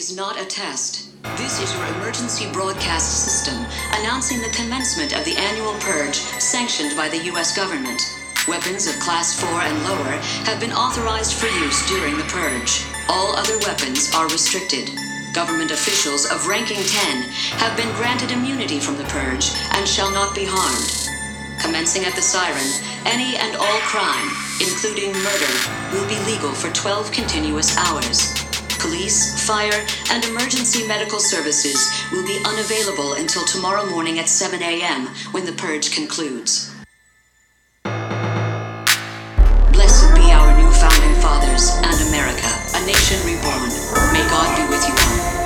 is not a test. This is your emergency broadcast system announcing the commencement of the annual purge sanctioned by the U.S. government. Weapons of Class 4 and lower have been authorized for use during the purge. All other weapons are restricted. Government officials of ranking 10 have been granted immunity from the purge and shall not be harmed. Commencing at the siren, any and all crime, including murder, will be legal for 12 continuous hours. Police, fire, and emergency medical services will be unavailable until tomorrow morning at 7 a.m. when the purge concludes. Blessed be our new founding fathers and America, a nation reborn. May God be with you all.